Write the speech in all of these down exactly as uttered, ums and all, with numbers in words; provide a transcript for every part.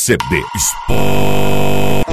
C D. Esporte,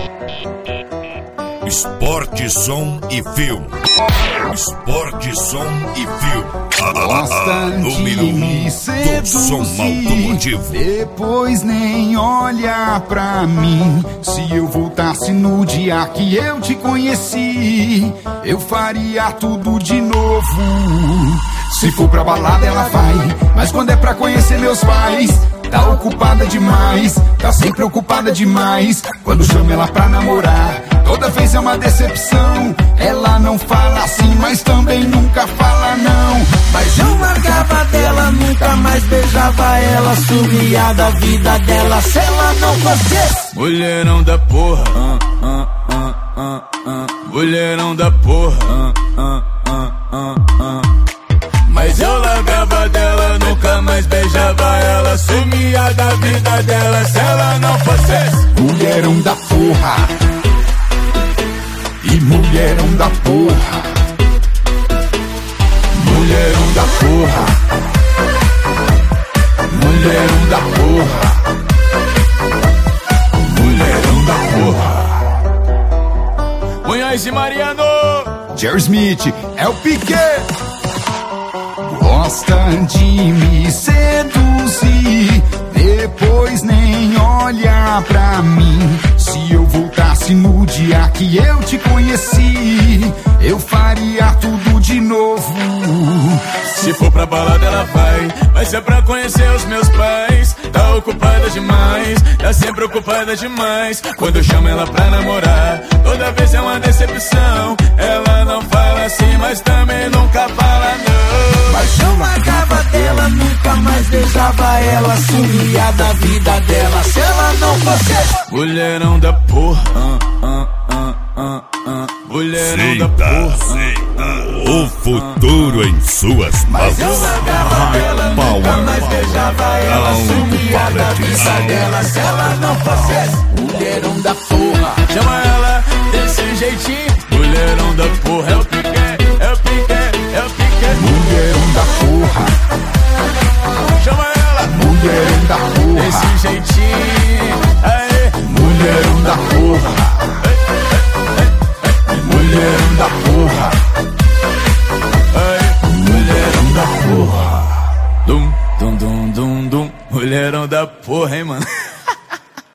Esporte, som e filme. Esporte, som e filme. Gosta Número de um me do som seduzir, automotivo. depois nem olha pra mim. Se eu voltasse no dia que eu te conheci, eu faria tudo de novo. Se for pra balada ela vai, mas quando é pra conhecer meus pais, tá ocupada demais, tá sempre ocupada demais. Quando chamo ela pra namorar, toda vez é uma decepção. Ela não fala assim, mas também nunca fala não. Mas eu largava dela, nunca mais beijava ela, sumia da vida dela se ela não fosse mulherão da porra, uh, uh, uh, uh, uh. Mulherão da porra, uh, uh, uh, uh, uh. Mas eu largava dela, nunca mais beijava ela, sumia da vida dela se ela não fosse mulherão da porra. E mulherão da porra. Mulherão da porra. Mulherão da porra. Mulherão da porra. Munhoz e Mariano, Jerry Smith, é o Piquet. Gosta de me seduzir, depois nem olha pra mim. Se eu voltasse no dia que eu te conheci, eu faria tudo de novo. se for pra balada ela vai, mas é pra conhecer os meus pais. Tá ocupada demais, tá sempre ocupada demais. Quando eu chamo ela pra namorar, toda vez é uma decepção. Ela não fala assim, mas também nunca fala não. Mas eu largava dela, nunca mais beijava ela, sumia da vida dela se ela não fosse mulherão da porra, uh, uh, uh, uh, uh. Mulherão da porra, o futuro em suas mãos. mas eu largava dela, nunca mais beijava ela, sumia da vida dela se ela não fosse mulherão da porra.